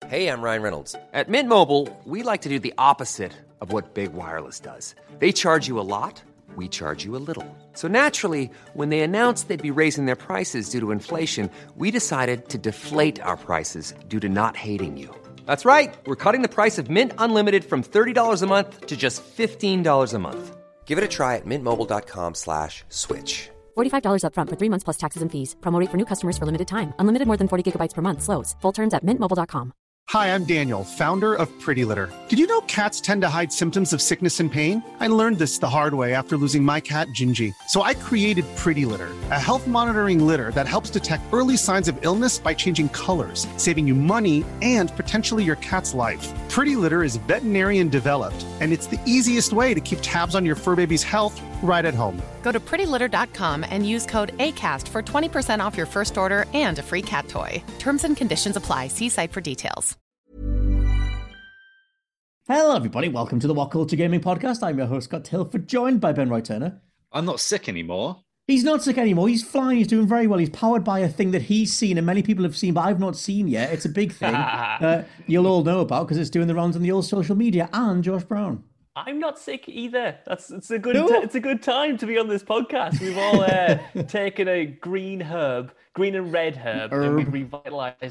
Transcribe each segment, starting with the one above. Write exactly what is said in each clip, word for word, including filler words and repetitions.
Hey, I'm Ryan Reynolds. At Mint Mobile, we like to do the opposite of what Big Wireless does. They charge you a lot, we charge you a little. So naturally, when they announced they'd be raising their prices due to inflation, we decided to deflate our prices due to not hating you. That's right. We're cutting the price of Mint Unlimited from thirty dollars a month to just fifteen dollars a month. Give it a try at mintmobile.com slash switch. forty-five dollars up front for three months plus taxes and fees. Promo rate for new customers for limited time. Unlimited more than forty gigabytes per month. Slows full terms at mint mobile dot com. Hi, I'm Daniel, founder of Pretty Litter. Did you know cats tend to hide symptoms of sickness and pain? I learned this the hard way after losing my cat, Gingy. So I created Pretty Litter, a health monitoring litter that helps detect early signs of illness by changing colors, saving you money and potentially your cat's life. Pretty Litter is veterinarian developed, and it's the easiest way to keep tabs on your fur baby's health right at home. Go to pretty litter dot com and use code ACAST for twenty percent off your first order and a free cat toy. Terms and conditions apply. See site for details. Hello, everybody. Welcome to the What Culture Gaming Podcast. I'm your host, Scott Tilford, joined by Ben Roy Turner. I'm not sick anymore. He's not sick anymore. He's flying. He's doing very well. He's powered by a thing that he's seen and many people have seen, but I've not seen yet. It's a big thing uh, you'll all know about because it's doing the rounds on the old social media. And Josh Brown. I'm not sick either. That's it's a good No. t- it's a good time to be on this podcast. We've all uh, taken a green herb, green and red herb, Herb. and we've revitalized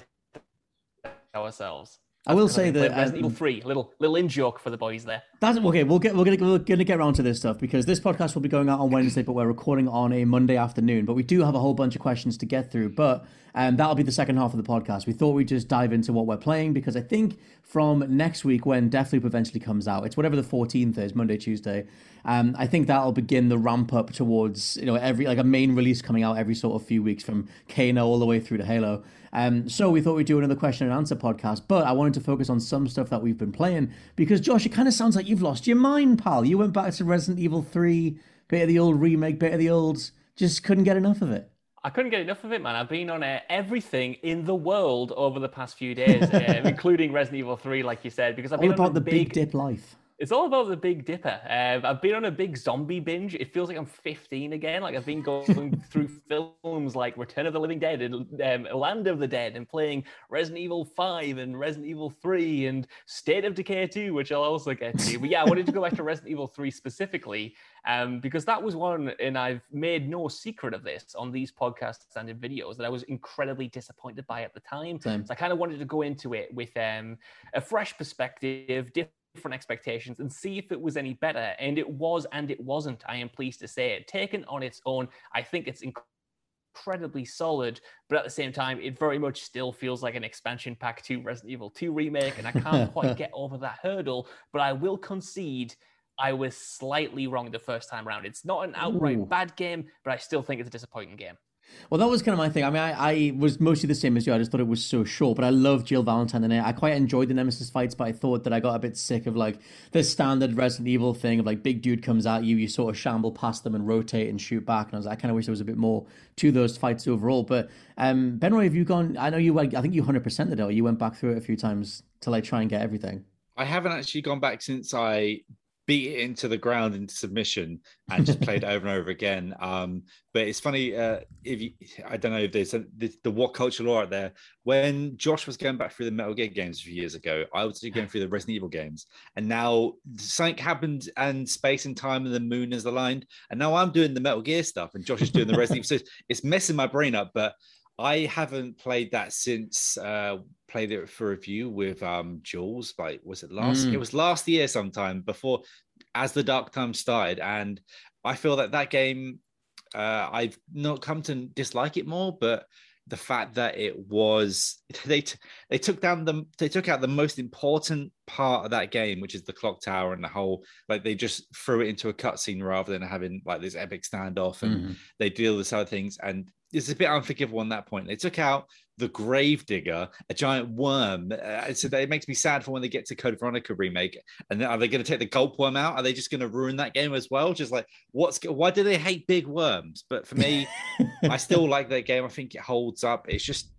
ourselves. I will That's say because I that played Resident um, Evil three, little little in joke for the boys there. That's okay. We'll get we're gonna we're gonna get around to this stuff because this podcast will be going out on Wednesday, but we're recording on a Monday afternoon. But we do have a whole bunch of questions to get through. But um, that'll be the second half of the podcast. We thought we'd just dive into what we're playing because I think from next week when Deathloop eventually comes out, it's whatever the fourteenth is, Monday, Tuesday. Um, I think that'll begin the ramp up towards you know every like a main release coming out every sort of few weeks from Kano all the way through to Halo. Um, so we thought we'd do another question and answer podcast, but I wanted to focus on some stuff that we've been playing because Josh, it kind of sounds like you've lost your mind, pal. You went back to Resident Evil three, bit of the old remake, bit of the old, just couldn't get enough of it. I couldn't get enough of it, man. I've been on uh, everything in the world over the past few days, uh, including Resident Evil three, like you said, because I've All been about on the a Big big Dip life. It's all about the Big Dipper. Uh, I've been on a big zombie binge. It feels like I'm fifteen again. Like I've been going through films like Return of the Living Dead and um, Land of the Dead and playing Resident Evil five and Resident Evil three and State of Decay two, which I'll also get to. But yeah, I wanted to go back to Resident Evil three specifically um, because that was one, and I've made no secret of this on these podcasts and in videos, that I was incredibly disappointed by at the time. Same. So I kind of wanted to go into it with um, a fresh perspective, different different expectations and see if it was any better, and it was and it wasn't. I am pleased to say it. Taken on its own, I think it's incredibly solid, but at the same time it very much still feels like an expansion pack to Resident Evil two remake, and I can't quite get over that hurdle. But I will concede I was slightly wrong the first time around. It's not an outright Ooh. bad game, but I still think it's a disappointing game. Well, that was kind of my thing. I mean, I, I was mostly the same as you. I just thought it was so short, but I love Jill Valentine in it. I quite enjoyed the Nemesis fights, but I thought that I got a bit sick of like the standard Resident Evil thing of like big dude comes at you, you sort of shamble past them and rotate and shoot back. And I was like, I kind of wish there was a bit more to those fights overall. But um, Ben Roy, have you gone? I know you. I think you one hundred percent the it. You went back through it a few times to like try and get everything. I haven't actually gone back since I beat it into the ground into submission and just played it over and over again. Um, but it's funny, uh, if you, I don't know if there's a, the, the what culture law out there. When Josh was going back through the Metal Gear games a few years ago, I was going through the Resident Evil games, and now something happened and space and time and the moon is aligned, and now I'm doing the Metal Gear stuff and Josh is doing the Resident Evil. So it's messing my brain up, but I haven't played that since uh, played it for review with um, Jules. Like, was it last? Mm. It was last year sometime before, as the Dark Times started, and I feel that that game, uh, I've not come to dislike it more, but the fact that it was they t- they took down the they took out the most important part of that game, which is the clock tower and the whole, like they just threw it into a cutscene rather than having like this epic standoff, and mm. they deal with other things, and it's a bit unforgivable on that point. They took out the Gravedigger, a giant worm. Uh, so that it makes me sad for when they get to Code Veronica remake. And then are they going to take the gulp worm out? Are they just going to ruin that game as well? Just like, what's why do they hate big worms? But for me, I still like that game. I think it holds up. It's just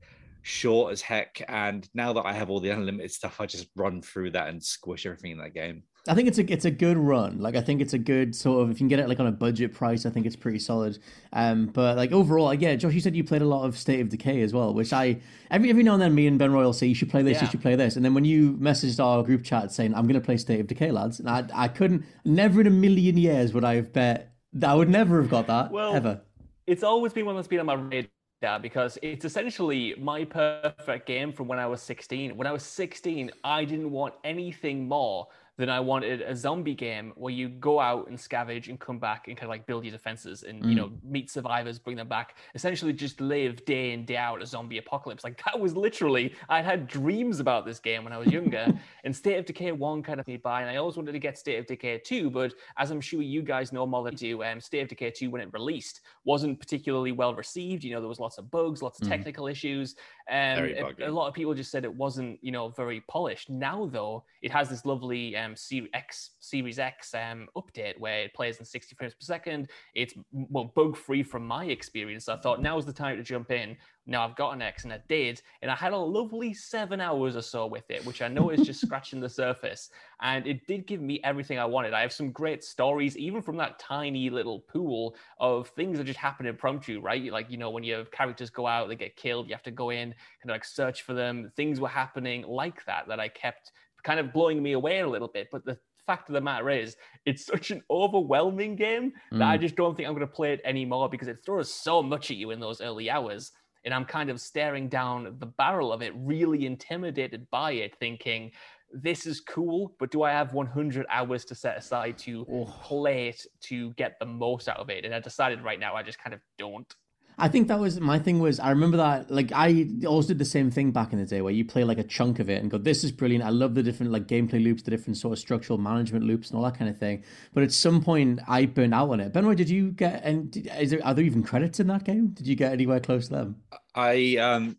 short as heck. And now that I have all the unlimited stuff, I just run through that and squish everything in that game. I think it's a it's a good run. Like I think it's a good sort of, if you can get it like on a budget price, I think it's pretty solid. Um, but like overall, like, yeah, Josh, you said you played a lot of State of Decay as well, which I every every now and then me and Ben Royal say you should play this, yeah. you should play this, and then when you messaged our group chat saying I'm going to play State of Decay, lads, and I I couldn't, never in a million years would I have bet that I would never have got that well, ever. It's always been one that's been on my radar because it's essentially my perfect game from when I was sixteen. When I was sixteen, I didn't want anything more than I wanted a zombie game where you go out and scavenge and come back and kind of like build your defenses and, mm. you know, meet survivors, bring them back, essentially just live day in, day out a zombie apocalypse. Like that was literally, I had dreams about this game when I was younger. And State of Decay one kind of me by, and I always wanted to get State of Decay two, but as I'm sure you guys know more than I do, um, State of Decay two, when it released, wasn't particularly well received. You know, there was lots of bugs, lots of mm. technical issues. Um, a, a lot of people just said it wasn't, you know, very polished. Now, though, it has this lovely um, Series X, Series X um, update where it plays in sixty frames per second. It's well bug-free from my experience. I thought now's the time to jump in. Now I've got an X, and I did, and I had a lovely seven hours or so with it, which I know is just scratching the surface. And it did give me everything I wanted. I have some great stories, even from that tiny little pool of things that just happen impromptu, right? Like, you know, when your characters go out, they get killed, you have to go in, kind of like search for them. Things were happening like that, that I kept kind of blowing me away a little bit. But the fact of the matter is, it's such an overwhelming game mm. that I just don't think I'm going to play it anymore because it throws so much at you in those early hours. And I'm kind of staring down the barrel of it, really intimidated by it, thinking, this is cool, but do I have one hundred hours to set aside to oh. play it to get the most out of it? And I decided right now I just kind of don't. I think that was my thing was, I remember that, like, I always did the same thing back in the day where you play like a chunk of it and go, this is brilliant. I love the different like gameplay loops, the different sort of structural management loops and all that kind of thing. But at some point I burned out on it. Benroy, did you get, and is there, are there even credits in that game? Did you get anywhere close to them? I, um,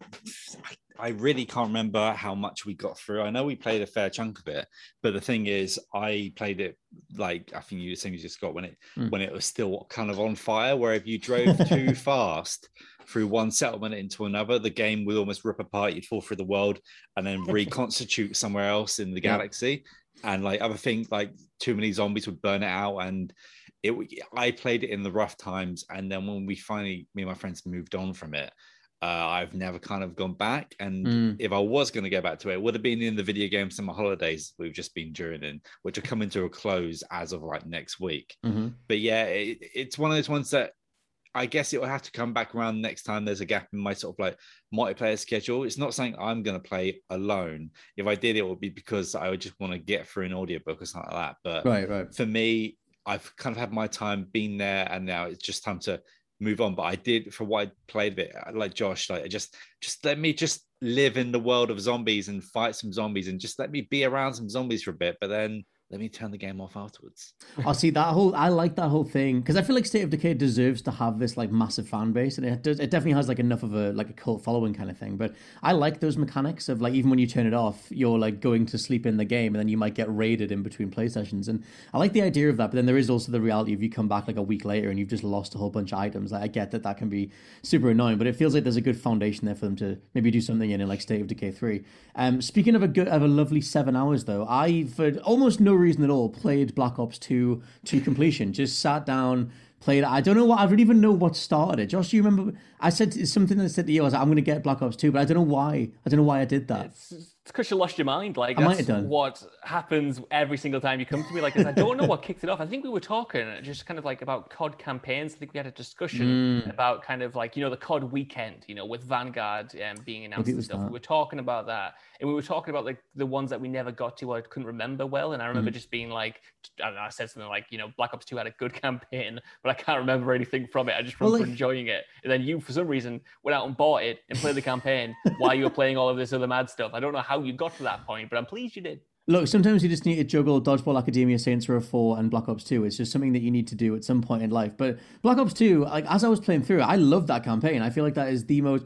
I really can't remember how much we got through. I know we played a fair chunk of it, but the thing is, I played it like I think you the same as just got when it mm. when it was still kind of on fire. Where if you drove too fast through one settlement into another, the game would almost rip apart. You'd fall through the world and then reconstitute somewhere else in the galaxy. Yeah. And like other things, like too many zombies would burn it out. And it, I played it in the rough times, and then when we finally, me and my friends moved on from it. Uh, I've never kind of gone back. And mm. if I was going to go back to it, it would have been in the video game summer holidays we've just been journeying, which are coming to a close as of like next week. Mm-hmm. But yeah, it, it's one of those ones that I guess it will have to come back around next time there's a gap in my sort of like multiplayer schedule. It's not something I'm going to play alone. If I did, it would be because I would just want to get through an audiobook or something like that. But right, right. for me, I've kind of had my time, been there, and now it's just time to move on. But I did, for what I played of it, like Josh, like just just let me just live in the world of zombies and fight some zombies and just let me be around some zombies for a bit, but then let me turn the game off afterwards. I see that whole, I like that whole thing because I feel like State of Decay deserves to have this like massive fan base, and it does, it definitely has like enough of a like a cult following kind of thing. But I like those mechanics of like, even when you turn it off, you're like going to sleep in the game, and then you might get raided in between play sessions. And I like the idea of that. But then there is also the reality of you come back like a week later and you've just lost a whole bunch of items. Like I get that that can be super annoying, but it feels like there's a good foundation there for them to maybe do something in it, like State of Decay three. Um, speaking of a good, of a lovely seven hours though, I for almost no reason at all played Black Ops two to completion. Just sat down, played. I don't know what, I don't even know what started it. Josh, do you remember? I said something that I said to you, I was like, I'm going to get Black Ops two, but I don't know why. I don't know why I did that. It's because you lost your mind. Like, I that's might have done. What happens every single time you come to me. Like, I don't know what kicked it off. I think we were talking just kind of like about C O D campaigns. I think we had a discussion mm. about kind of like, you know, the C O D weekend, you know, with Vanguard um, being announced and stuff. That. We were talking about that. And we were talking about like the ones that we never got to, or I couldn't remember well. And I remember mm. just being like, I don't know, I said something like, you know, Black Ops two had a good campaign, but I can't remember anything from it. I just remember well, like... enjoying it. And then you, for some reason, went out and bought it and played the campaign while you were playing all of this other mad stuff. I don't know how you got to that point, but I'm pleased you did. Look, sometimes you just need to juggle Dodgeball Academia, Saints Row four, and Black Ops two. It's just something that you need to do at some point in life. But Black Ops two, like as I was playing through it, I loved that campaign. I feel like that is the most... Because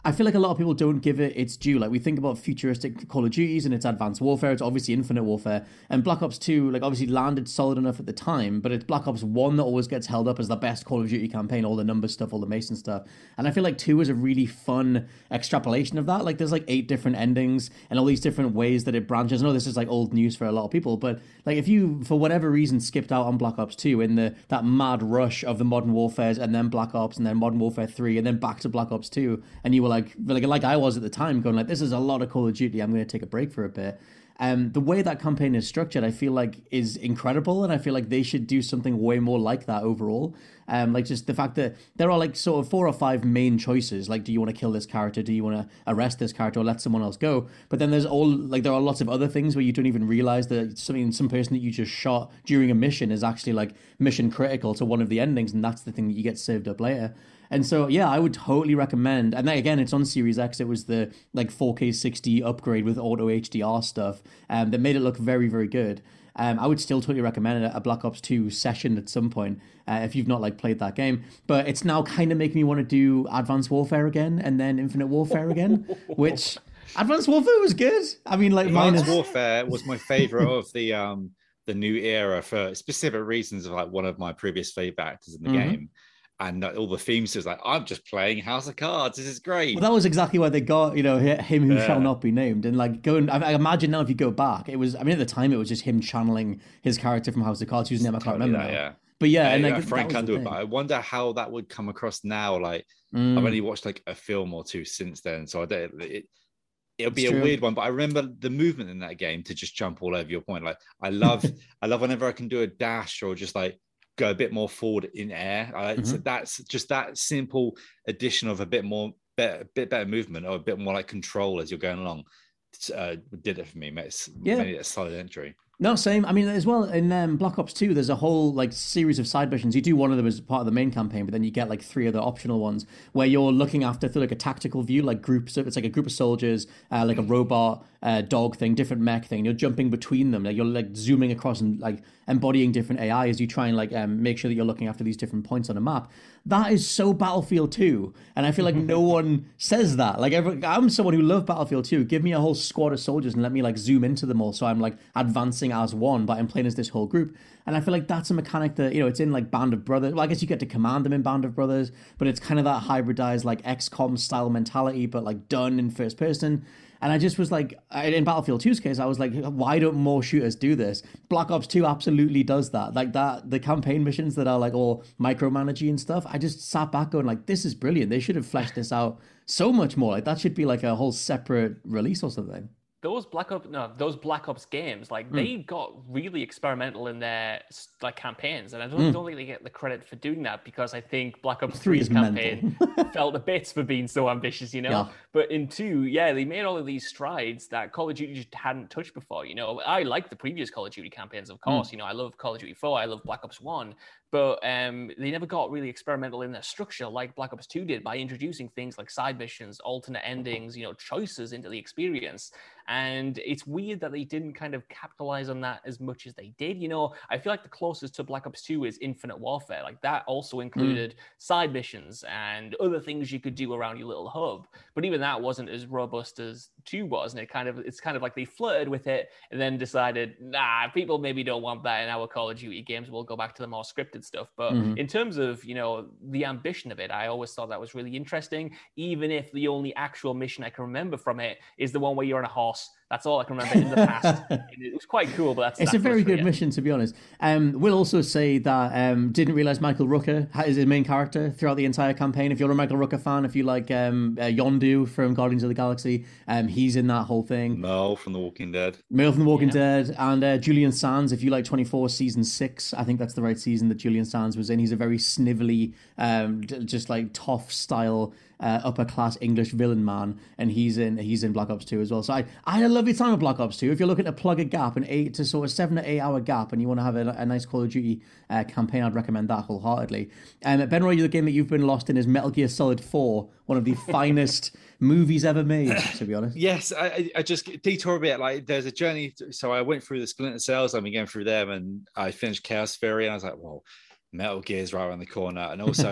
I feel like a lot of people don't give it its due. Like, we think about futuristic Call of Duties and its Advanced Warfare. It's obviously Infinite Warfare. And Black Ops two, like, obviously landed solid enough at the time, but it's Black Ops one that always gets held up as the best Call of Duty campaign, all the number stuff, all the Mason stuff. And I feel like two is a really fun extrapolation of that. Like, there's like eight different endings and all these different ways that it branches. I know this is like old news for a lot of people, but like, if you, for whatever reason, skipped out on Black Ops two in the that mad rush of the Modern Warfares and then Black Ops and then Modern Warfare three and then back to Black Ops two, and you were like, like, like I was at the time, going like, this is a lot of Call of Duty, I'm going to take a break for a bit. Um, the way that campaign is structured, I feel like is incredible, and I feel like they should do something way more like that overall. Um, like just the fact that there are like sort of four or five main choices. Like, do you want to kill this character? Do you want to arrest this character or let someone else go? But then there's all like there are lots of other things where you don't even realize that something, some person that you just shot during a mission is actually like mission critical to one of the endings, and that's the thing that you get served up later. And so, yeah, I would totally recommend. And then, again, it's on Series X. It was the like four K sixty upgrade with auto H D R stuff um, that made it look very, very good. Um, I would still totally recommend a Black Ops two session at some point uh, if you've not like played that game. But it's now kind of making me want to do Advanced Warfare again and then Infinite Warfare again, which Advanced Warfare was good. I mean, like Advanced minus... Warfare was my favorite of the um the new era for specific reasons of like one of my previous favorite actors in the mm-hmm. game. And all the themes was like, I'm just playing House of Cards. This is great. Well, that was exactly why they got, you know, him who yeah. shall not be named. And like, going, I, I imagine now if you go back, it was, I mean, at the time, it was just him channeling his character from House of Cards, whose name I can't remember. That, yeah. But yeah, yeah and yeah, like, Frank Underwood. But I wonder how that would come across now. Like, mm. I've only watched like a film or two since then, so I don't. It, it'll be it's a true. weird one. But I remember the movement in that game to just jump all over your point. Like, I love, I love whenever I can do a dash or just like go a bit more forward in air. Uh, mm-hmm. So that's just that simple addition of a bit more, better, bit better movement or a bit more like control as you're going along. Uh, did it for me. Made it, yeah. made it a solid entry. No, same. I mean, as well, in um, Black Ops two, there's a whole like series of side missions. You do one of them as part of the main campaign, but then you get like three other optional ones where you're looking after through like a tactical view, like groups of, it's like a group of soldiers, uh, like a robot, uh, dog thing, different mech thing. You're jumping between them. Like you're like zooming across and like embodying different A I as you try and like um, make sure that you're looking after these different points on a map. That is so Battlefield two, and I feel like no one says that. Like every, I'm someone who loves Battlefield two. Give me a whole squad of soldiers and let me like zoom into them all, so I'm like advancing as one, but I'm playing as this whole group. And I feel like that's a mechanic that, you know, it's in like Band of Brothers. Well, I guess you get to command them in Band of Brothers, but it's kind of that hybridized like X COM style mentality, but like done in first person. And I just was like, in Battlefield two's case, I was like, why don't more shooters do this? Black Ops two absolutely does that. Like that, the campaign missions that are like all micromanaging and stuff, I just sat back going like, this is brilliant. They should have fleshed this out so much more. Like that should be like a whole separate release or something. Those Black Ops, no, those Black Ops games, like mm. they got really experimental in their like campaigns, and I don't, mm. don't think they get the credit for doing that because I think Black Ops three's campaign fell to bits for being so ambitious, you know. Yeah. But in two, yeah, they made all of these strides that Call of Duty just hadn't touched before. You know, I like the previous Call of Duty campaigns, of course. Mm. You know, I love Call of Duty four, I love Black Ops one. But um, they never got really experimental in their structure like Black Ops two did by introducing things like side missions, alternate endings, you know, choices into the experience. And it's weird that they didn't kind of capitalize on that as much as they did. You know, I feel like the closest to Black Ops two is Infinite Warfare. Like that also included mm. side missions and other things you could do around your little hub. But even that wasn't as robust as two was. And it kind of, it's kind of like they flirted with it and then decided, nah, people maybe don't want that in our Call of Duty games. We'll go back to the more scripted stuff. But mm-hmm. in terms of, you know, the ambition of it, I always thought that was really interesting, even if the only actual mission I can remember from it is the one where you're on a horse. That's all I can remember in the past. It was quite cool, but that's it's that's a very good it. mission, to be honest. Um, we'll also say that um, didn't realize Michael Rooker is his main character throughout the entire campaign. If you're a Michael Rooker fan, if you like um, uh, Yondu from Guardians of the Galaxy, um, he's in that whole thing. Mel from The Walking Dead. Mel from The Walking yeah. Dead, and uh, Julian Sands. If you like twenty-four season six, I think that's the right season that Julian Sands was in. He's a very snivelly, um, just like tough style. Uh, upper class English villain man, and he's in he's in Black Ops two as well. So I, I had a lovely time with Black Ops two. If you're looking to plug a gap, an eight to sort of seven to eight hour gap, and you want to have a, a nice Call of Duty uh, campaign, I'd recommend that wholeheartedly. Um, Ben Roy, the game that you've been lost in is Metal Gear Solid four, one of the finest movies ever made, to be honest. Yes, I, I just detour a bit. Like there's a journey. So I went through the Splinter Cells. I've been going through them, and I finished Chaos Theory, and I was like, well, Metal Gear's right around the corner, and also.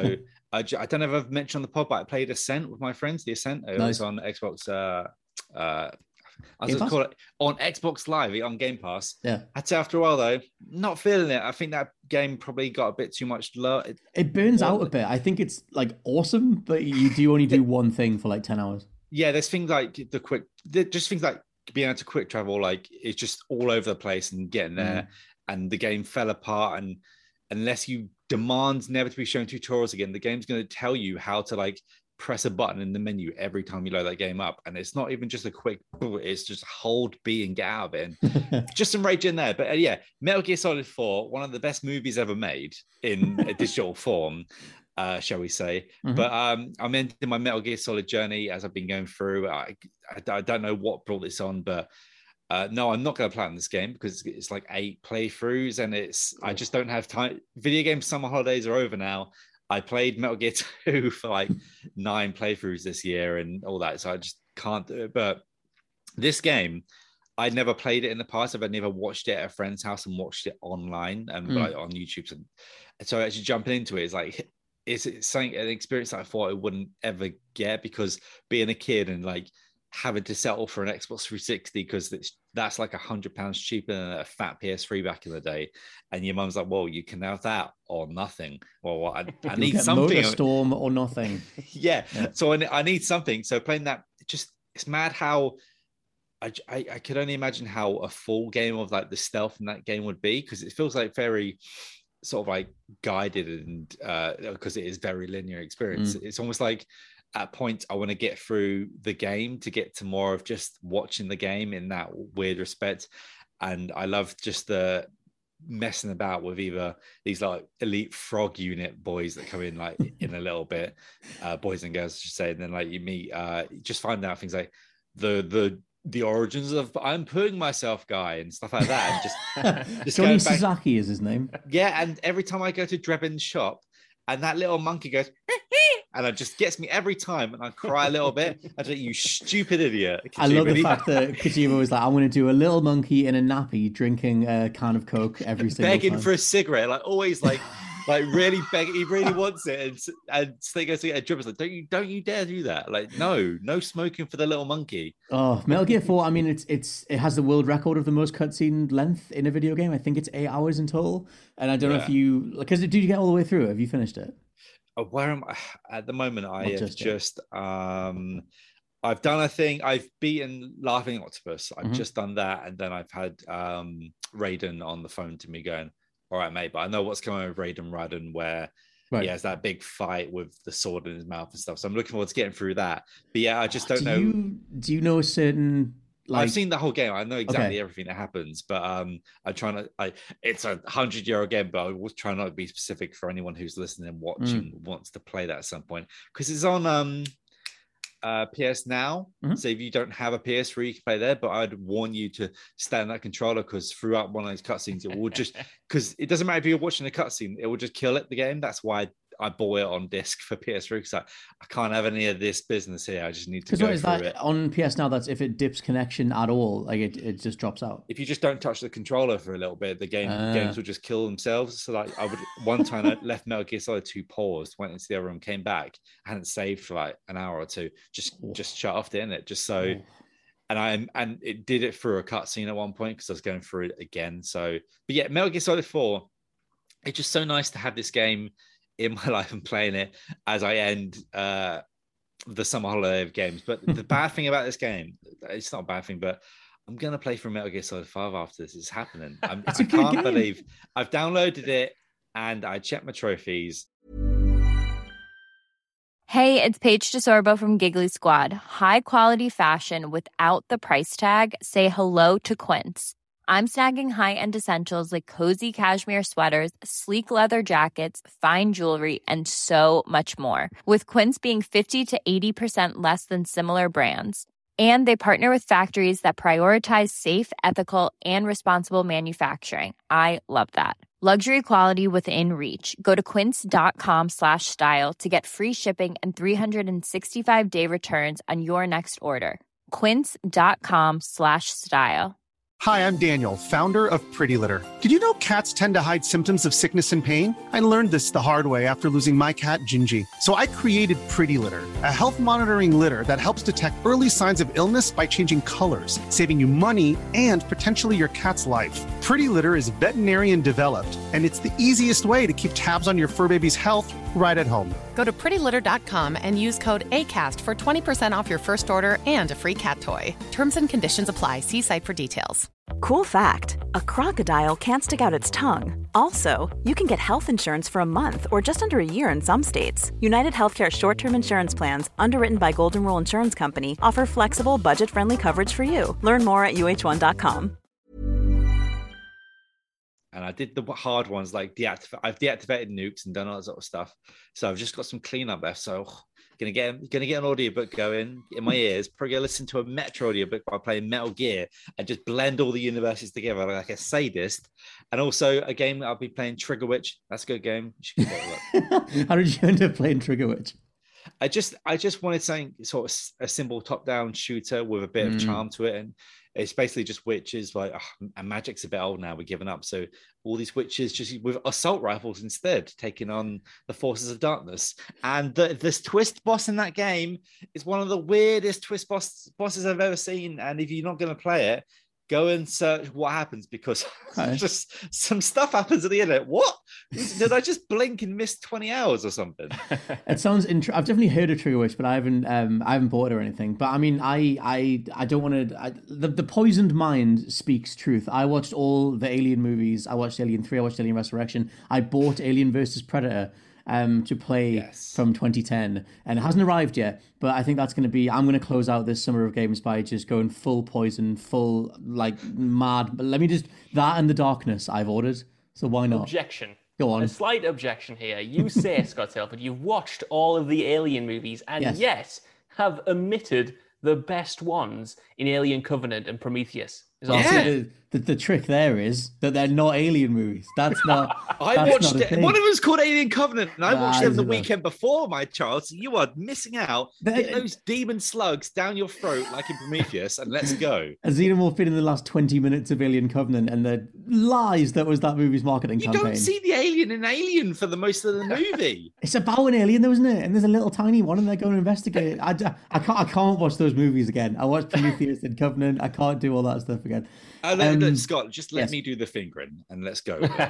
I, I don't know if I've mentioned on the pod, but I played Ascent with my friends. The Ascent. It Nice. was on Xbox. Uh, uh, I was Game going to Pass? call it on Xbox Live on Game Pass. Yeah. I'd say after a while though, not feeling it. I think that game probably got a bit too much love. It burns Well, out a bit. I think it's like awesome, but you do only do one thing for like ten hours. Yeah, there's things like the quick, just things like being able to quick travel. Like it's just all over the place and getting there, Mm. and the game fell apart. And unless you demand never to be shown tutorials again, the game's going to tell you how to like press a button in the menu every time you load that game up, and it's not even just a quick, it's just hold B and get out of it. And just some rage in there. But uh, yeah, Metal Gear Solid four, one of the best movies ever made in a digital form, uh, shall we say. Mhm. But um, I'm ending my Metal Gear Solid journey as I've been going through. I, I, I don't know what brought this on, but uh, no, I'm not going to play on this game because it's like eight playthroughs, and it's I just don't have time. Video game summer holidays are over now. I played Metal Gear two for like nine playthroughs this year and all that, so I just can't do it. But this game, I'd never played it in the past. I've never watched it at a friend's house and watched it online and Mm. like on YouTube. So, so actually jumping into it is like, it's, it's something, an experience that I thought I wouldn't ever get, because being a kid and like having to settle for an Xbox three sixty because that's like a hundred pounds cheaper than a fat P S three back in the day, and your mum's like, "Well, you can have that or nothing." Well, I, I You'll need get something. Motorstorm or nothing. yeah. Yeah. So I, I need something. So playing that, just it's mad how I, I I could only imagine how a full game of like the stealth in that game would be, because it feels like very sort of like guided, and uh because it is very linear experience. Mm. It's almost like at points I want to get through the game to get to more of just watching the game in that weird respect. And I love just the messing about with either these like elite frog unit boys that come in like in a little bit, uh boys and girls I should say, and then like you meet uh just find out things like the the the origins of I'm putting myself guy and stuff like that, and just just Johnny going back- Sasaki is his name. yeah. And every time I go to Drebin's shop and that little monkey goes and it just gets me every time, and I cry a little bit. I don't, you stupid idiot. I love the Kojima. fact that Kojima was like, I'm going to do a little monkey in a nappy drinking a can of Coke every single begging time. for a cigarette, like always, like like really begging. He really wants it, and and Snake goes to get a drip. It's like, don't you don't you dare do that. Like, no, no smoking for the little monkey. Oh, Metal Gear four, I mean, it's it's it has the world record of the most cutscene length in a video game. I think it's eight hours in total. And I don't know if Yeah. you, because did you get all the way through? Have you finished it? Uh, Where am I at the moment? I Not have just just, yet. um I've done a thing. I've beaten Laughing Octopus. I've Mhm. just done that, and then I've had um Raiden on the phone to me going, "All right, mate, but I know what's coming with Raiden Radden, where Right. he has that big fight with the sword in his mouth and stuff." So I'm looking forward to getting through that. But yeah, I just don't do know. You, do you know a certain, like, I've seen the whole game. I know exactly Okay. everything that happens, but um, I'm trying to. I it's a hundred year old game, but I will try not to be specific for anyone who's listening and watching Mm. wants to play that at some point, because it's on um, uh, P S Now. Mhm. So if you don't have a P S three, you can play there. But I'd warn you to stay on that controller, because throughout one of those cutscenes, it will just because it doesn't matter if you're watching a cutscene, it will just kill it the game. That's why I bought it on disc for P S three, because I, I can't have any of this business here. I just need to because go what is through that it. on P S Now? That's if it dips connection at all, like it, it just drops out. If you just don't touch the controller for a little bit, the game Ah. games will just kill themselves. So like I would one time I left Metal Gear Solid two paused, went into the other room, came back, hadn't saved for like an hour or two, just Oof. just shut off the internet, just so. Oof. And I and it did it through a cutscene at one point because I was going through it again. So, but yeah, Metal Gear Solid four. It's just so nice to have this game in my life and playing it as I end uh, the summer holiday of games. But the bad thing about this game, it's not a bad thing, but I'm gonna play through Metal Gear Solid five after this. It's happening. I'm, It's I a good can't game. believe I've downloaded it and I checked my trophies. Hey, it's Paige DeSorbo from Giggly Squad. High quality fashion without the price tag. Say hello to Quince. I'm snagging high-end essentials like cozy cashmere sweaters, sleek leather jackets, fine jewelry, and so much more. With Quince being fifty to eighty percent less than similar brands. And they partner with factories that prioritize safe, ethical, and responsible manufacturing. I love that. Luxury quality within reach. Go to quince.com slash style to get free shipping and three sixty-five day returns on your next order. Quince.com slash style. Hi, I'm Daniel, founder of Pretty Litter. Did you know cats tend to hide symptoms of sickness and pain? I learned this the hard way after losing my cat, Gingy. So I created Pretty Litter, a health monitoring litter that helps detect early signs of illness by changing colors, saving you money and potentially your cat's life. Pretty Litter is veterinarian developed, and it's the easiest way to keep tabs on your fur baby's health right at home. Go to pretty litter dot com and use code ACAST for twenty percent off your first order and a free cat toy. Terms and conditions apply. See site for details. Cool fact, a crocodile can't stick out its tongue. Also, you can get health insurance for a month or just under a year in some states. United Healthcare short-term insurance plans, underwritten by Golden Rule Insurance Company, offer flexible, budget-friendly coverage for you. Learn more at U H one dot com. And I did the hard ones, like deactivate. I've deactivated nukes and done all that sort of stuff. So I've just got some cleanup left. So gonna get gonna get an audiobook going in my ears. Probably gonna listen to a Metro audiobook by playing Metal Gear and just blend all the universes together like a sadist. And also a game that I'll be playing, Trigger Witch. That's a good game. You should give it a look. How did you end up playing Trigger Witch? I just I just wanted something sort of a simple top-down shooter with a bit mm. of charm to it, and it's basically just witches. Like, oh, and magic's a bit old now; we're giving up. So all these witches just with assault rifles instead, taking on the forces of darkness. And the, this twist boss in that game is one of the weirdest twist boss, bosses I've ever seen. And if you're not going to play it, go and search what happens, because okay. just some stuff happens at the end. What? Did I just blink and miss twenty hours or something? It sounds interesting. I've definitely heard of Trigger Witch, but I haven't um, I haven't bought it or anything. But I mean, I I, I don't want to... The, the poisoned mind speaks truth. I watched all the Alien movies. I watched Alien three. I watched Alien Resurrection. I bought Alien versus Predator um, to play yes. from twenty ten, and it hasn't arrived yet. But I think that's going to be... I'm going to close out this summer of games by just going full poison, full, like, mad... But let me just... That and The Darkness I've ordered, so why not? Objection. Go on. A slight objection here. You say, Scott Telford, you've watched all of the Alien movies and yes. yet have omitted the best ones in Alien Covenant and Prometheus. Yeah. The, the, the trick there is that they're not Alien movies. That's not. I that's watched not it. One of them's called Alien Covenant, and I nah, watched them the weekend before, my child. So you are missing out. Get those demon slugs down your throat like in Prometheus, and let's go. A xenomorph been in the last twenty minutes of Alien Covenant, and the lies that was that movie's marketing you campaign. You don't see the alien in Alien for the most of the movie. It's about an alien, though, isn't it? And there's a little tiny one, and they're going to investigate it. I, I can't. I can't watch those movies again. I watched Prometheus and Covenant. I can't do all that stuff again. Uh, um, look, Scott, just let yes. me do the fingering and let's go. If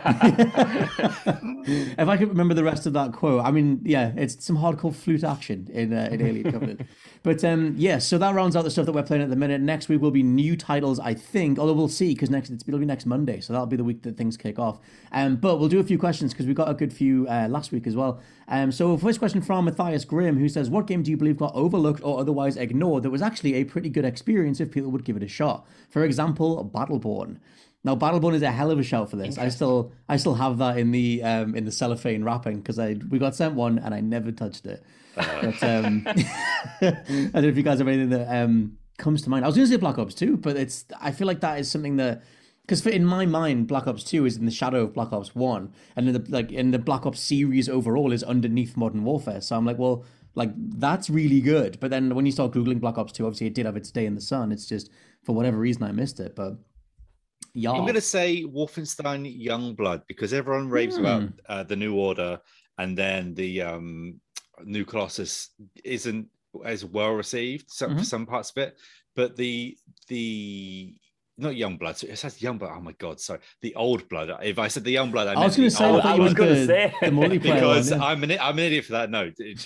I could remember the rest of that quote, I mean, yeah, it's some hardcore flute action in uh, in Alien Covenant. But um, yeah, so that rounds out the stuff that we're playing at the minute. Next week will be new titles, I think, although we'll see, because next it'll be next Monday, so that'll be the week that things kick off. Um, but we'll do a few questions because we got a good few uh, last week as well. Um, so first question from Matthias Grimm, who says, what game do you believe got overlooked or otherwise ignored that was actually a pretty good experience if people would give it a shot? For example, Battleborn. Now, Battleborn is a hell of a shout for this. I still, I still have that in the um, in the cellophane wrapping because I we got sent one and I never touched it. Uh. But um, I don't know if you guys have anything that um, comes to mind. I was going to say Black Ops two, but it's I feel like that is something that, because in my mind, Black Ops two is in the shadow of Black Ops one, and in the like in the Black Ops series overall is underneath Modern Warfare. So I'm like, well, like that's really good. But then when you start googling Black Ops two, obviously it did have its day in the sun. It's just for whatever reason I missed it, but. Yeah. I'm going to say Wolfenstein Youngblood because everyone raves mm. about uh, the New Order, and then the um, New Colossus isn't as well received so, mm-hmm. for some parts of it. But the the not Youngblood, so it says Youngblood. Oh my God, sorry, the Old Blood. If I said the Youngblood, I, I was going to say oh, I was going to say the multiplayer because one, yeah. I'm an I'm an idiot for that. No. It,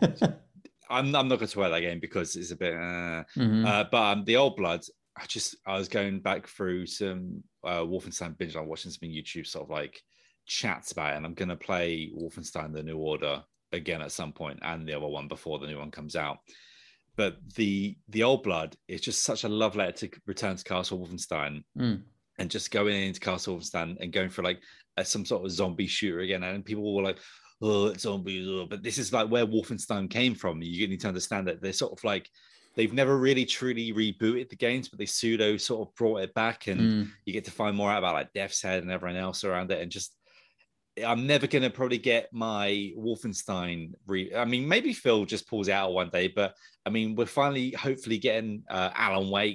I'm I'm not going to swear that game because it's a bit. Uh, mm-hmm. uh, but um, the Old Blood. I just I was going back through some uh, Wolfenstein binge. I'm watching some YouTube sort of like chats about it, and I'm going to play Wolfenstein: The New Order again at some point, and the other one before the new one comes out. But the the Old Blood is just such a love letter to return to Castle Wolfenstein, mm. and just going into Castle Wolfenstein and going for like a, some sort of zombie shooter again. And people were like, "Oh, it's zombies!" Oh. But this is like where Wolfenstein came from. You need to understand that they're sort of like. They've never really truly rebooted the games, but they pseudo sort of brought it back, and mm. you get to find more out about like Death's Head and everyone else around it. And just, I'm never going to probably get my Wolfenstein. Re- I mean, maybe Phil just pulls it out one day, but I mean, we're finally hopefully getting uh, Alan Wake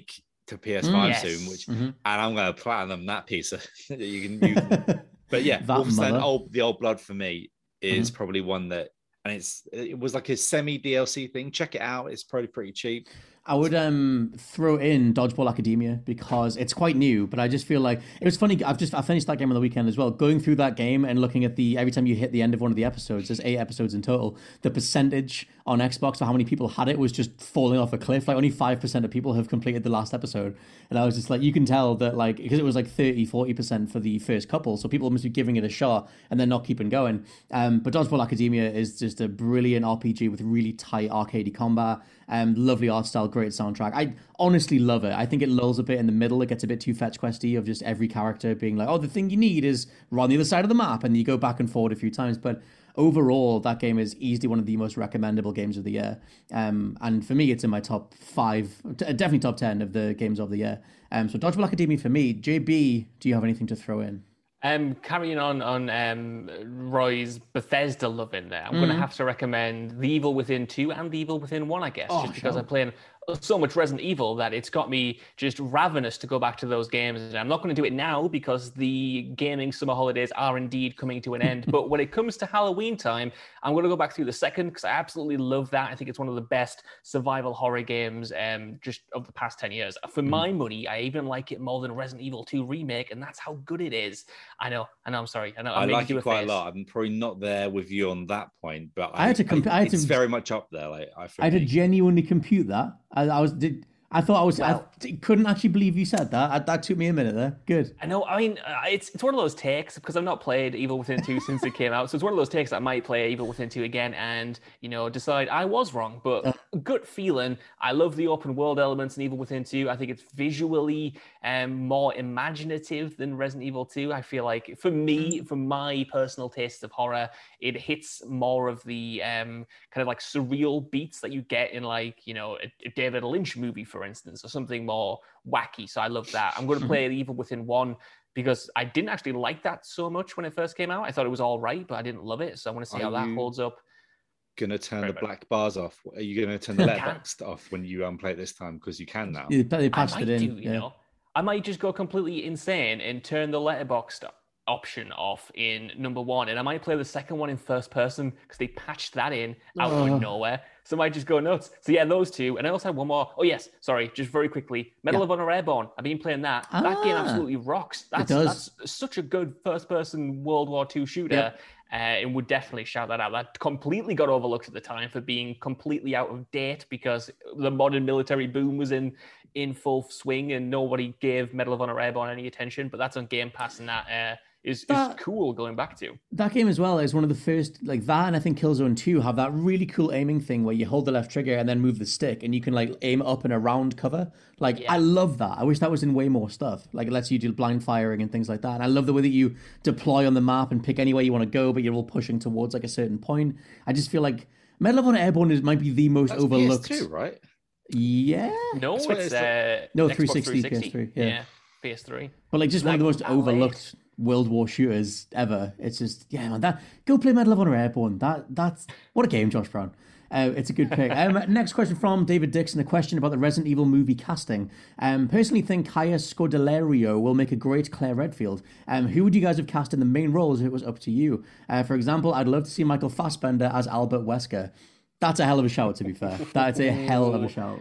to P S five yes. soon, which Mm-hmm. and I'm going to platinum that piece of you can. You can but yeah, Wolfenstein old the old blood for me is Mm-hmm. probably one that, and it's it was like a semi D L C thing. Check it out; it's probably pretty cheap. I would um throw in Dodgeball Academia because it's quite new, but I just feel like it was funny. I've just I finished that game on the weekend as well. Going through that game and looking at the every time you hit the end of one of the episodes, there's eight episodes in total. The percentage on Xbox for how many people had it was just falling off a cliff. Like only five percent of people have completed the last episode, and I was just like, you can tell that like because it was like thirty, forty percent for the first couple, so people must be giving it a shot and then not keeping going. Um, but Dodgeball Academia is just a brilliant R P G with really tight arcadey combat. Um, lovely art style, great soundtrack. I honestly love it. I think it lulls a bit in the middle. It gets a bit too fetch questy of just every character being like, oh, the thing you need is run on the other side of the map, and you go back and forward a few times. But overall, that game is easily one of the most recommendable games of the year. Um, and for me, it's in my top five, definitely top ten of the games of the year. Um, so Dodgeball Academy for me. J B, do you have anything to throw in? Um, carrying on on um, Roy's Bethesda love in there, I'm mm. going to have to recommend The Evil Within two and The Evil Within one, I guess, oh, just because sure. I'm playing so much Resident Evil that it's got me just ravenous to go back to those games. And I'm not going to do it now because the gaming summer holidays are indeed coming to an end. But when it comes to Halloween time, I'm going to go back through the second because I absolutely love that. I think it's one of the best survival horror games um, just of the past ten years. For mm. my money, I even like it more than Resident Evil two Remake, and that's how good it is. I know, I know, I'm sorry. I know, I, I like it quite face. a lot. I'm probably not there with you on that point, but I, I had to compare. I, it's very much up there. Like I, I had to genuinely compute that. I, I was did. I thought I was. Well, I couldn't actually believe you said that. I, that took me a minute there. Good. I know. I mean, uh, it's it's one of those takes because I've not played Evil Within two since it came out. So it's one of those takes that I might play Evil Within two again and, you know, decide I was wrong. But uh, gut feeling, I love the open world elements in Evil Within two. I think it's visually um, more imaginative than Resident Evil two. I feel like for me, for my personal taste of horror, it hits more of the um, kind of like surreal beats that you get in like, you know, a, a David Lynch movie, for instance, or something more wacky. So I love that. I'm going to play Evil Within one because I didn't actually like that so much when it first came out. I thought it was all right, but I didn't love it. So I want to see Are how that you holds up. Gonna turn Very the bad. black bars off? Are you gonna turn the letterbox off when you unplay it this time? Because you can now. Yeah, they patched I it might in. do, yeah. you know. I might just go completely insane and turn the letterbox option off in number one, and I might play the second one in first person because they patched that in out Oh. of nowhere. So I might just go nuts. So yeah, those two, and I also have one more. Oh yes, sorry, just very quickly, Medal Yeah. of Honor Airborne. I've been playing that. That game Ah. absolutely rocks. That's does. that's such a good first person World War Two shooter. Yep. Uh, and would definitely shout that out. That completely got overlooked at the time for being completely out of date because the modern military boom was in in full swing and nobody gave Medal of Honor Airborne any attention. But that's on Game Pass, and that uh, is, is That- cool going back to. That game as well is one of the first, like that, and I think Killzone two have that really cool aiming thing where you hold the left trigger and then move the stick, and you can like aim up and around cover. Like Yeah. I love that. I wish that was in way more stuff. Like it lets you do blind firing and things like that. And I love the way that you deploy on the map and pick anywhere you want to go, but you're all pushing towards like a certain point. I just feel like Medal of Honor Airborne is might be the most That's overlooked. P S two, right? Yeah, No, That's it's, what it's uh, No, Xbox three sixty, P S three, yeah. P S three. but like just one of the most That- that late. overlooked World War shooters ever. It's just yeah, man. That go play Medal of Honor Airborne. That that's what a game, Josh Brown. Uh, it's a good pick. Um, next question from David Dixon, a question about the Resident Evil movie casting. Um, personally think Kaya Scodelario will make a great Claire Redfield. Um, who would you guys have cast in the main roles if it was up to you? Uh, for example, I'd love to see Michael Fassbender as Albert Wesker. That's a hell of a shout, to be fair. That's a hell of a shout.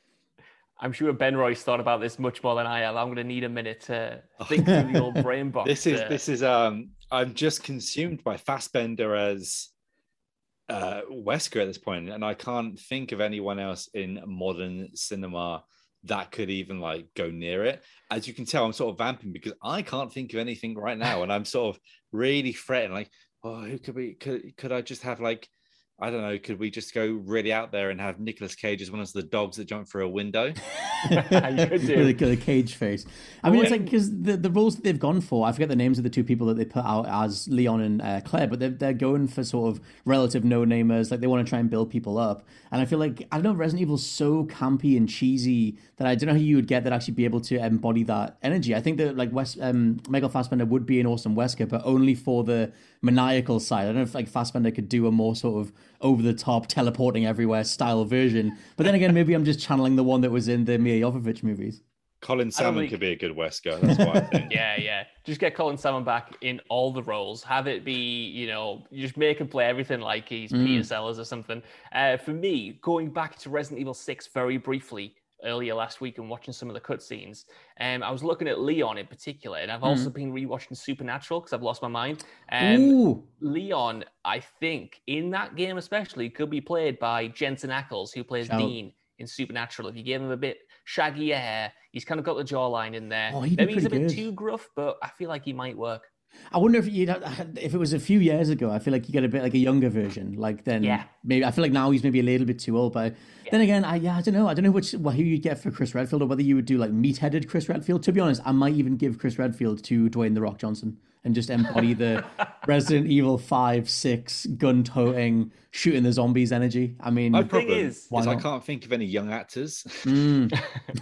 I'm sure Ben Royce thought about this much more than I have. I'm going to need a minute to think through the old brain box. This is uh, this is um I'm just consumed by Fassbender as uh Wesker at this point, and I can't think of anyone else in modern cinema that could even like go near it. As you can tell, I'm sort of vamping because I can't think of anything right now, and I'm sort of really fretting like, oh, who could we could could I just have like, I don't know, could we just go really out there and have Nicolas Cage as one of the dogs that jump through a window? you could do. With a, with a cage face. I mean, it's like because the, the roles that they've gone for, I forget the names of the two people that they put out as Leon and uh, Claire, but they're, they're going for sort of relative no-namers. Like they want to try and build people up. And I feel like, I don't know, Resident Evil's so campy and cheesy that I don't know who you would get that actually be able to embody that energy. I think that like West, um, Michael Fassbender would be an awesome Wesker, but only for the maniacal side. I don't know if like Fassbender could do a more sort of over-the-top, teleporting everywhere style version. But then again, maybe I'm just channeling the one that was in the Mia Jovovich movies. Colin Salmon think... could be a good Wesker. That's what I think. Yeah, yeah. Just get Colin Salmon back in all the roles. Have it be, you know, you just make him play everything like he's mm. Peter Sellers or something. Uh, for me, going back to Resident Evil six very briefly earlier last week and watching some of the cutscenes, um, I was looking at Leon in particular, and I've also mm. been rewatching Supernatural because I've lost my mind. Um, Leon, I think, in that game especially, could be played by Jensen Ackles, who plays Shout. Dean in Supernatural. If you give him a bit shaggier hair, he's kind of got the jawline in there. Oh, maybe he's a bit good. too gruff, but I feel like he might work. I wonder if you if it was a few years ago. I feel like you get a bit like a younger version. Like then, yeah. Maybe I feel like now he's maybe a little bit too old. But yeah. then again, I yeah, I don't know. I don't know which well, who you get for Chris Redfield, or whether you would do like meat-headed Chris Redfield. To be honest, I might even give Chris Redfield to Dwayne the Rock Johnson and just embody the Resident Evil five, six gun-toting, shooting the zombies energy. I mean, my problem is, is I can't think of any young actors. Mm.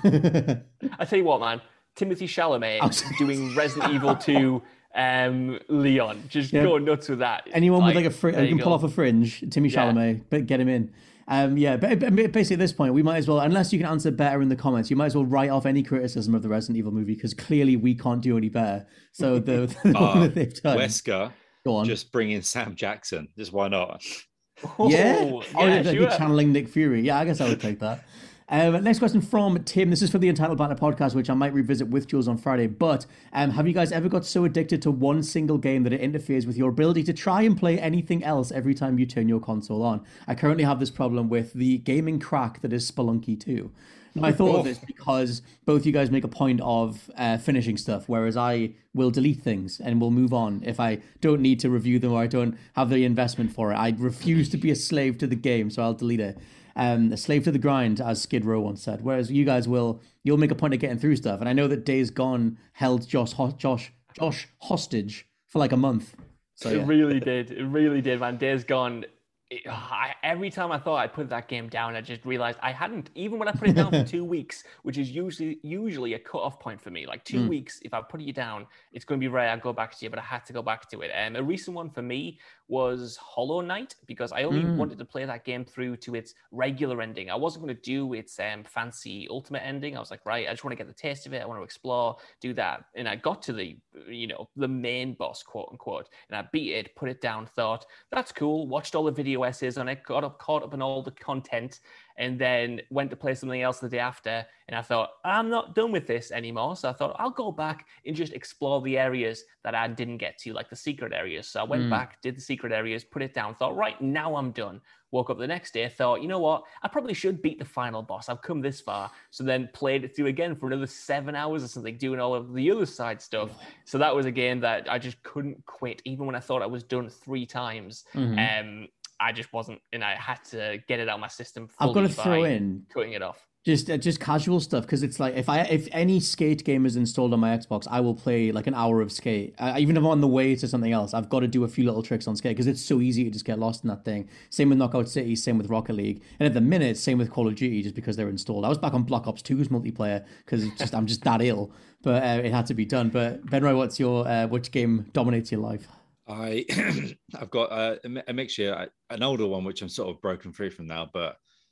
I tell you what, man, Timothy Chalamet doing Resident Evil two. Um, Leon, just yeah. go nuts with that. Anyone like, with like a fr- you can pull off a fringe, Timmy Chalamet, yeah. but get him in. Um, yeah, but basically at this point, we might as well, unless you can answer better in the comments, you might as well write off any criticism of the Resident Evil movie because clearly we can't do any better. So the, the uh, one that they've done. Wesker, go on. Just bring in Sam Jackson. Just why not? Oh, yeah, yeah, oh, yeah sure. Channeling Nick Fury. Yeah, I guess I would take that. Um, next question from Tim. This is for the Entitled Banter podcast, which I might revisit with Jules on Friday. But um, have you guys ever got so addicted to one single game that it interferes with your ability to try and play anything else every time you turn your console on? I currently have this problem with the gaming crack that is Spelunky two. Now, I thought of this because both you guys make a point of uh, finishing stuff, whereas I will delete things and will move on if I don't need to review them or I don't have the investment for it. I refuse to be a slave to the game, so I'll delete it. Um, a slave to the grind, as Skid Row once said. Whereas you guys will, you'll make a point of getting through stuff. And I know that Days Gone held Josh, Josh, Josh hostage for like a month. So, yeah. It really did. It really did, man. Days Gone. It, I, every time I thought I'd put that game down, I just realized I hadn't. Even when I put it down for two weeks, which is usually usually a cut-off point for me. Like two mm. weeks, if I put you down, it's going to be rare I go back to you, but I had to go back to it. Um, a recent one for me was Hollow Knight, because I only mm. wanted to play that game through to its regular ending. I wasn't going to do its um, fancy ultimate ending. I was like, right, I just want to get the taste of it. I want to explore, do that. And I got to the, you know, the main boss, quote unquote, and I beat it, put it down, thought, that's cool. Watched all the video essays on it, got up, caught up in all the content, and then went to play something else the day after. And I thought, I'm not done with this anymore. So I thought, I'll go back and just explore the areas that I didn't get to, like the secret areas. So I went mm. back, did the secret areas, put it down, thought, right, now I'm done. Woke up the next day, thought, you know what? I probably should beat the final boss. I've come this far. So then played it through again for another seven hours or something, doing all of the other side stuff. So that was a game that I just couldn't quit, even when I thought I was done three times. Mm-hmm. Um, I just wasn't, and I had to get it out of my system. I've got to throw in cutting it off. Just, uh, just casual stuff, because it's like if I, if any Skate game is installed on my Xbox, I will play like an hour of Skate. Uh, even if I'm on the way to something else, I've got to do a few little tricks on Skate because it's so easy to just get lost in that thing. Same with Knockout City, same with Rocket League, and at the minute, same with Call of Duty, just because they're installed. I was back on Black Ops two's multiplayer because just I'm just that ill, but uh, it had to be done. But Benroy, what's your uh, which game dominates your life? I I've got uh, a mixture, an older one which I'm sort of broken free from now, but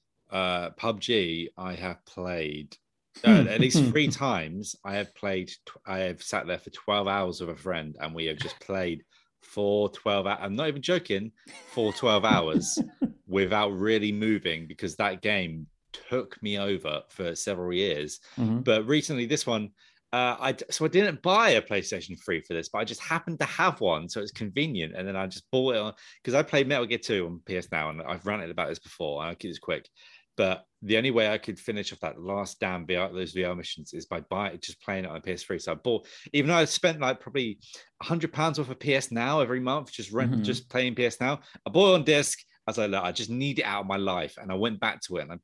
uh, P U B G I have played uh, at least three times. I have played. I have sat there for twelve hours with a friend, and we have just played for twelve hours. I'm not even joking, for twelve hours without really moving because that game took me over for several years. Mm-hmm. But recently, this one. Uh, I so I didn't buy a PlayStation three for this, but I just happened to have one, so it's convenient. And then I just bought it on because I played Metal Gear two on P S Now, and I've ranted about this before. And I'll keep this quick, but the only way I could finish off that last damn V R, those V R missions is by buying, just playing it on P S three. So I bought, even though I spent like probably a hundred pounds worth of P S Now every month, just rent, mm-hmm. just playing P S Now. I bought it on disc. I was like, look, I just need it out of my life, and I went back to it, and I.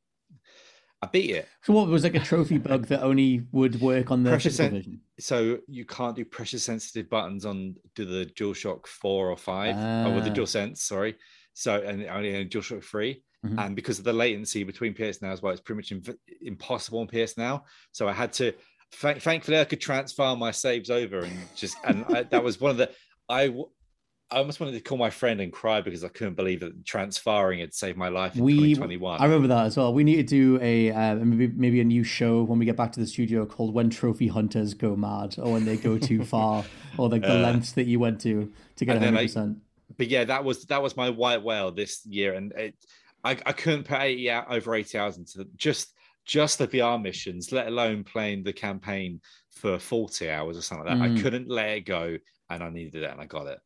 I beat it. So what was like a trophy bug that only would work on the pressure physical version? So you can't do pressure sensitive buttons on do the DualShock four or five, ah. or with the DualSense, sorry. So and only on DualShock three, mm-hmm. and because of the latency between P S Now as well, it's pretty much inv- impossible on P S Now. So I had to. Th- thankfully, I could transfer my saves over and just and I, that was one of the I. I almost wanted to call my friend and cry because I couldn't believe that transferring had saved my life in we, twenty twenty-one. I remember that as well. We need to do a uh, maybe maybe a new show when we get back to the studio called "When Trophy Hunters Go Mad," or when they go too far, or like the uh, lengths that you went to to get one hundred percent. But yeah, that was that was my white whale this year, and it, I I couldn't put eighty out over eighty hours into just just the V R missions, let alone playing the campaign for forty hours or something like that. Mm. I couldn't let it go, and I needed it, and I got it.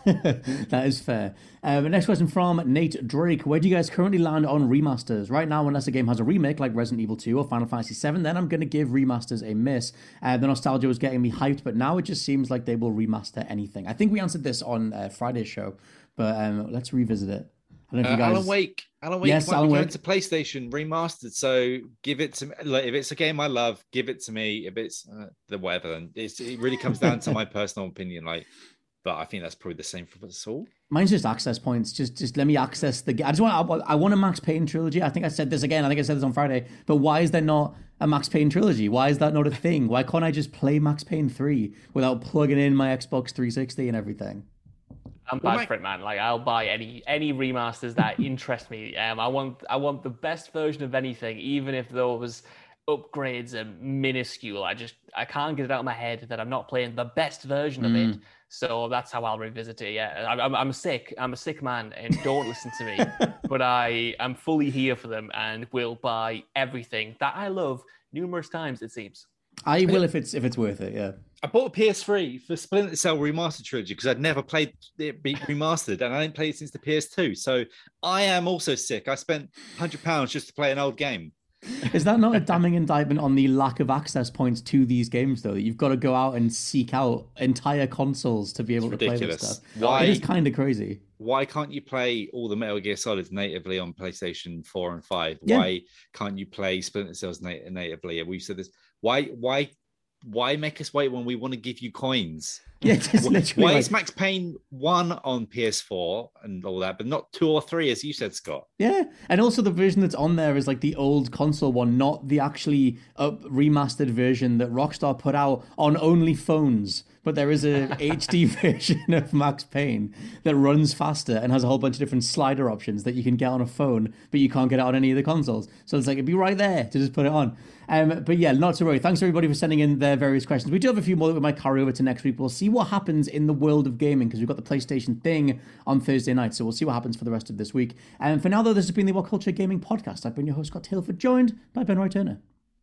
That is fair. Um, next question from Nate Drake. Where do you guys currently land on remasters? Right now, unless a game has a remake like Resident Evil two or Final Fantasy seven, then I'm going to give remasters a miss. Uh, the nostalgia was getting me hyped, but now it just seems like they will remaster anything. I think we answered this on uh, Friday's show, but um, let's revisit it. I don't know if you uh, guys... Alan Wake. Alan Wake yes, might Alan be Wake. going to PlayStation remastered, so give it to me. Like, if it's a game I love, give it to me. If it's uh, the whatever, then it's, it really comes down to my personal opinion. Like, but I think that's probably the same for us all. Mine's just access points. Just, just let me access the. I just want. I want a Max Payne trilogy. I think I said this again. I think I said this on Friday. But why is there not a Max Payne trilogy? Why is that not a thing? Why can't I just play Max Payne three without plugging in my Xbox three sixty and everything? I'm bad for it, man. Like, I'll buy any any remasters that interest me. Um, I want I want the best version of anything, even if those upgrades are minuscule. I just I can't get it out of my head that I'm not playing the best version of mm. it. So that's how I'll revisit it. Yeah, I'm, I'm sick. I'm a sick man, and don't listen to me. But I am fully here for them, and will buy everything that I love numerous times. It seems. I will if it's if it's worth it. Yeah. I bought a P S three for Splinter Cell Remastered Trilogy because I'd never played it be remastered, and I didn't play it since the P S two. So I am also sick. I spent one hundred pounds just to play an old game. Is that not a damning indictment on the lack of access points to these games, though? That you've got to go out and seek out entire consoles to be able it's to ridiculous. play this stuff. Why, it is kind of crazy. Why can't you play all the Metal Gear Solids natively on PlayStation four and five? Yeah. Why can't you play Splinter Cells nat- natively? We've said this. Why? Why? Why make us wait when we want to give you coins? Yeah, it's literally Why like... is Max Payne one on P S four and all that, but not two or three, as you said, Scott? Yeah, and also the version that's on there is like the old console one, not the actually up remastered version that Rockstar put out on only phones. But there is a H D version of Max Payne that runs faster and has a whole bunch of different slider options that you can get on a phone, but you can't get it on any of the consoles. So it's like, it'd be right there to just put it on. Um, but yeah, not to worry. Thanks everybody for sending in their various questions. We do have a few more that we might carry over to next week. We'll see what happens in the world of gaming because we've got the PlayStation thing on Thursday night. So we'll see what happens for the rest of this week. And um, for now, though, this has been the What Culture Gaming Podcast. I've been your host, Scott Tailford, joined by Ben Roy Turner.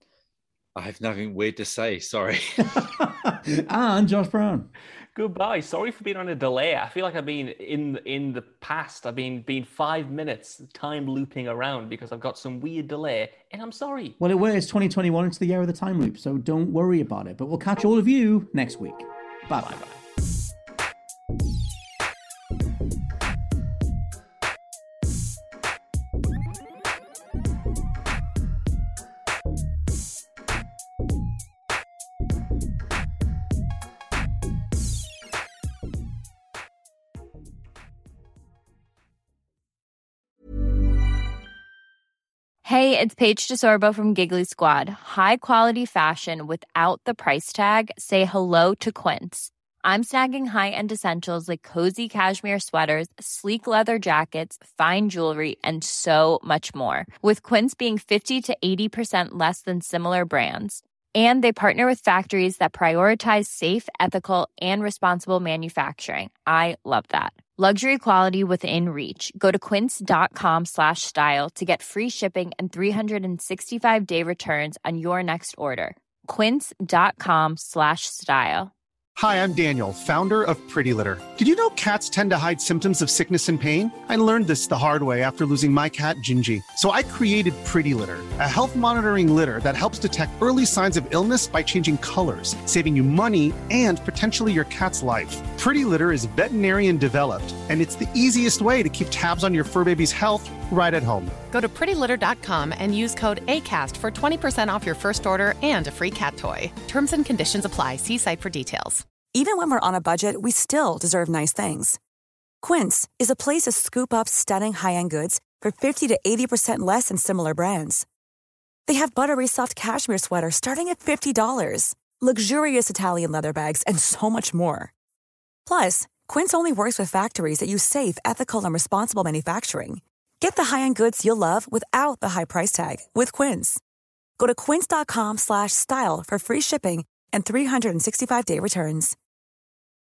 I have nothing weird to say. Sorry. And Josh Brown. Goodbye. Sorry for being on a delay. I feel like I've been in in the past. I've been been five minutes time looping around because I've got some weird delay, and I'm sorry. Well, it was it's twenty twenty-one. It's the year of the time loop, so don't worry about it. But we'll catch all of you next week. Bye bye. Hey, it's Paige DeSorbo from Giggly Squad. High quality fashion without the price tag. Say hello to Quince. I'm snagging high-end essentials like cozy cashmere sweaters, sleek leather jackets, fine jewelry, and so much more. With Quince being fifty to eighty percent less than similar brands. And they partner with factories that prioritize safe, ethical, and responsible manufacturing. I love that. Luxury quality within reach. Go to quince.com slash style to get free shipping and three sixty-five day returns on your next order. Quince.com slash style. Hi, I'm Daniel, founder of Pretty Litter. Did you know cats tend to hide symptoms of sickness and pain? I learned this the hard way after losing my cat, Gingy. So I created Pretty Litter, a health monitoring litter that helps detect early signs of illness by changing colors, saving you money and potentially your cat's life. Pretty Litter is veterinarian developed, and it's the easiest way to keep tabs on your fur baby's health right at home. Go to pretty litter dot com and use code ACAST for twenty percent off your first order and a free cat toy. Terms and conditions apply. See site for details. Even when we're on a budget, we still deserve nice things. Quince is a place to scoop up stunning high-end goods for fifty to eighty percent less than similar brands. They have buttery soft cashmere sweaters starting at fifty dollars, luxurious Italian leather bags, and so much more. Plus, Quince only works with factories that use safe, ethical, and responsible manufacturing. Get the high-end goods you'll love without the high price tag with Quince. Go to quince.com slash style for free shipping and three sixty-five day returns.